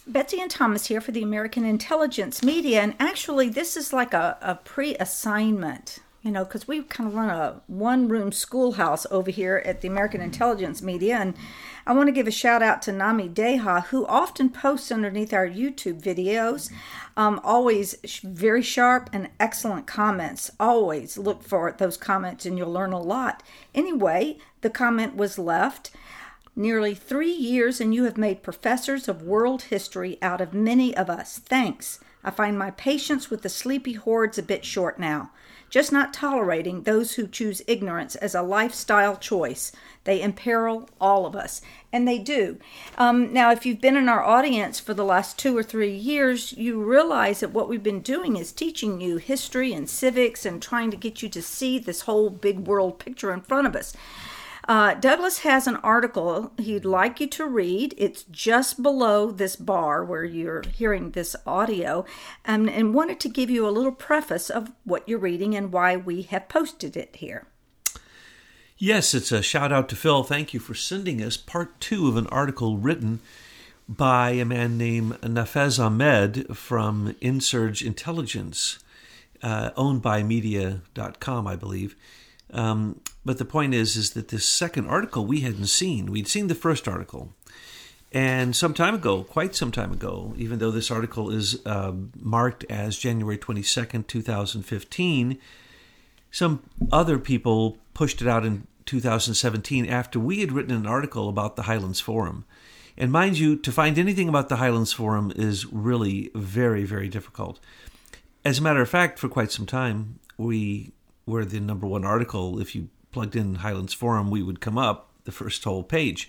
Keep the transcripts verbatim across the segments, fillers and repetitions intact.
Betsy and Thomas here for the American Intelligence Media, and actually this is like a, a pre-assignment, you know, because we kind of run a one-room schoolhouse over here at the American Intelligence Media, and I want to give a shout out to Nami Deha, who often posts underneath our YouTube videos, um, always very sharp and excellent comments. Always look for those comments and you'll learn a lot. Anyway, the comment was left, nearly three years and you have made professors of world history out of many of us. Thanks. I find my patience with the sleepy hordes a bit short now. Just not tolerating those who choose ignorance as a lifestyle choice. They imperil all of us. And they do. Um, now, if you've been in our audience for the last two or three years, you realize that what we've been doing is teaching you history and civics and trying to get you to see this whole big world picture in front of us. Uh, Douglas has an article he'd like you to read. It's just below this bar where you're hearing this audio, and, and wanted to give you a little preface of what you're reading and why we have posted it here. Yes, it's a shout out to Phil. Thank you for sending us part two of an article written by a man named Nafez Ahmed from Insurge Intelligence, uh, owned by media dot com, I believe. Um, but the point is, is that this second article we hadn't seen. We'd seen the first article. And some time ago, quite some time ago, even though this article is uh, marked as January twenty-second, twenty fifteen, some other people pushed it out in two thousand seventeen after we had written an article about the Highlands Forum. And mind you, to find anything about the Highlands Forum is really very, very difficult. As a matter of fact, for quite some time, we were the number one article. If you plugged in Highlands Forum, we would come up the first whole page.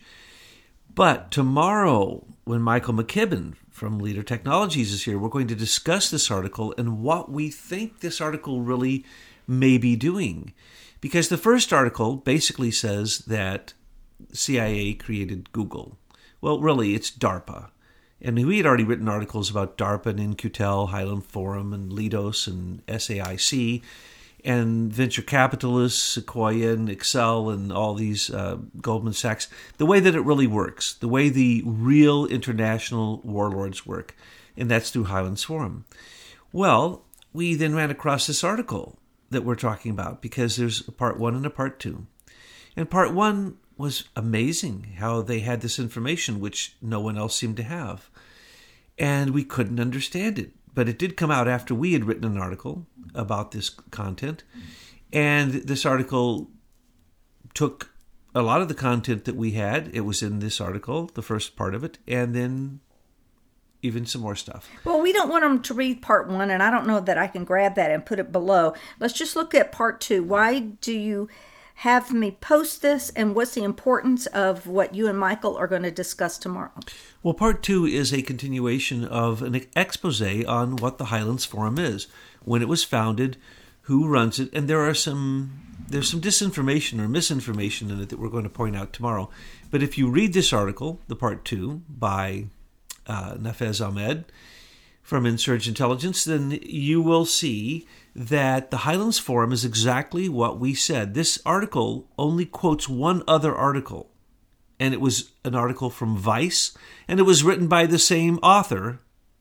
But tomorrow, when Michael McKibben from Leader Technologies is here, we're going to discuss this article and what we think this article really may be doing. Because the first article basically says that C I A created Google. Well, really, it's DARPA. And we had already written articles about DARPA and In-Q-Tel, Highland Forum, and Leidos, and S A I C, and venture capitalists, Sequoia and Excel and all these, uh, Goldman Sachs, the way that it really works, the way the real international warlords work, and that's through Highlands Forum. Well, we then ran across this article that we're talking about because there's a part one and a part two. And part one was amazing how they had this information which no one else seemed to have. And we couldn't understand it. But it did come out after we had written an article about this content. And this article took a lot of the content that we had. It was in this article, the first part of it, and then even some more stuff. Well, we don't want them to read part one, and I don't know that I can grab that and put it below. Let's just look at part two. Why do you have me post this, and what's the importance of what you and Michael are going to discuss tomorrow? Well, part two is a continuation of an expose on what the Highlands Forum is, when it was founded, who runs it, and there are some there's some disinformation or misinformation in it that we're going to point out tomorrow. But if you read this article, the part two by uh, Nafez Ahmed from Insurge Intelligence, then you will see that the Highlands Forum is exactly what we said. This article only quotes one other article, and it was an article from Vice, and it was written by the same author.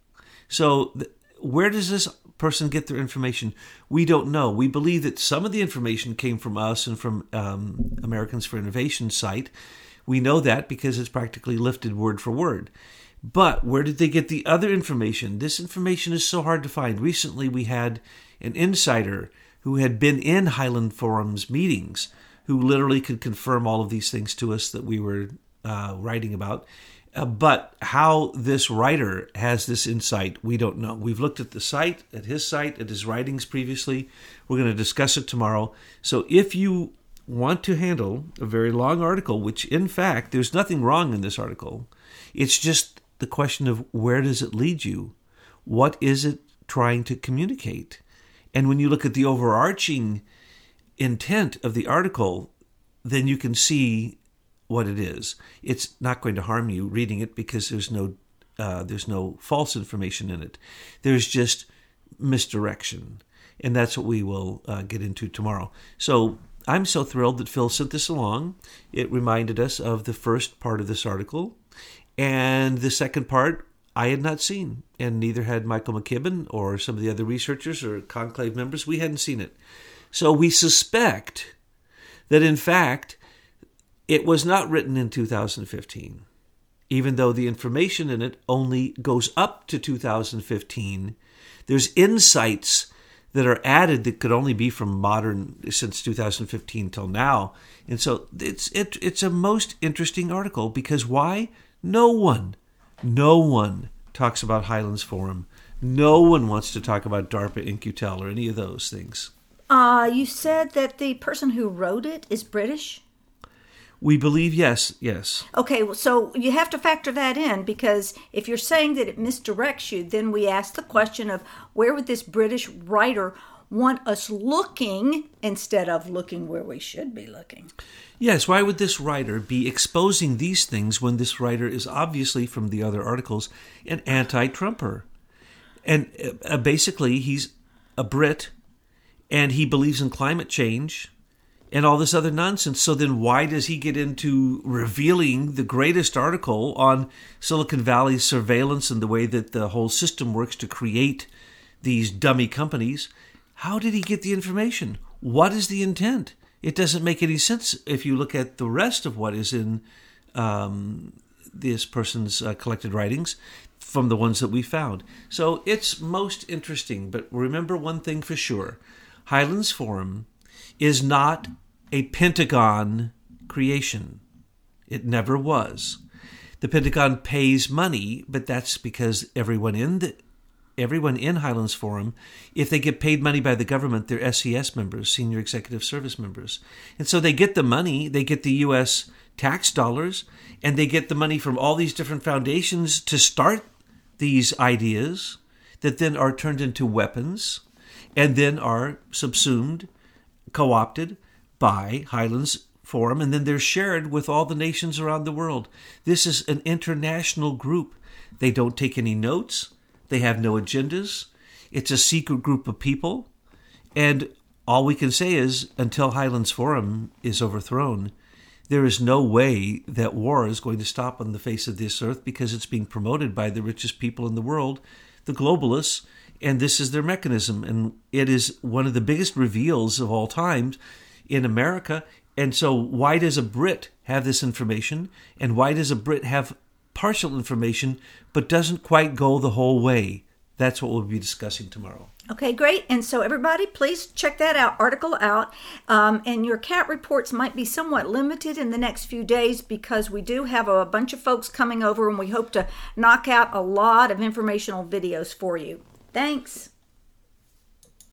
So th- where does this person get their information? We don't know. We believe that some of the information came from us and from um, Americans for Innovation site. We know that because it's practically lifted word for word. But where did they get the other information? This information is so hard to find. Recently, we had an insider who had been in Highland Forum's meetings, who literally could confirm all of these things to us that we were uh, writing about. Uh, but how this writer has this insight, we don't know. We've looked at the site, at his site, at his writings previously. We're going to discuss it tomorrow. So if you want to handle a very long article, which in fact, there's nothing wrong in this article, it's just the question of where does it lead you? What is it trying to communicate? And when you look at the overarching intent of the article, then you can see what it is. It's not going to harm you reading it because there's no uh, there's no false information in it. There's just misdirection. And that's what we will uh, get into tomorrow. So I'm so thrilled that Phil sent this along. It reminded us of the first part of this article. And the second part I had not seen, and neither had Michael McKibben or some of the other researchers or conclave members. We hadn't seen it. So we suspect that, in fact, it was not written in two thousand fifteen, even though the information in it only goes up to two thousand fifteen. There's insights that are added that could only be from modern, since two thousand fifteen till now. And so it's it, it's a most interesting article, because why? No one, no one talks about Highlands Forum. No one wants to talk about DARPA, In-Q-Tel, or any of those things. Uh, you said that the person who wrote it is British? We believe, yes, yes. Okay, so you have to factor that in, because if you're saying that it misdirects you, then we ask the question of where would this British writer want us looking instead of looking where we should be looking? Yes, why would this writer be exposing these things when this writer is obviously, from the other articles, an anti-Trumper? And uh, basically, he's a Brit, and he believes in climate change and all this other nonsense. So then why does he get into revealing the greatest article on Silicon Valley's surveillance and the way that the whole system works to create these dummy companies? How did he get the information? What is the intent? It doesn't make any sense if you look at the rest of what is in um, this person's uh, collected writings from the ones that we found. So it's most interesting. But remember one thing for sure. Highlands Forum is not a Pentagon creation. It never was. The Pentagon pays money, but that's because everyone in the everyone in Highlands Forum, if they get paid money by the government, they're S E S members, Senior Executive Service members. And so they get the money, they get the U S tax dollars, and they get the money from all these different foundations to start these ideas that then are turned into weapons and then are subsumed, co-opted by Highlands Forum, and then they're shared with all the nations around the world. This is an international group. They don't take any notes. They have no agendas. It's a secret group of people. And all we can say is, until Highlands Forum is overthrown, there is no way that war is going to stop on the face of this earth, because it's being promoted by the richest people in the world, the globalists, and this is their mechanism. And it is one of the biggest reveals of all time in America. And so why does a Brit have this information? And why does a Brit have partial information but doesn't quite go the whole way? That's what we'll be discussing tomorrow. Okay, great. And so everybody, please check that out, article out. Um, and your cat reports might be somewhat limited in the next few days, because we do have a bunch of folks coming over, and we hope to knock out a lot of informational videos for you. Thanks.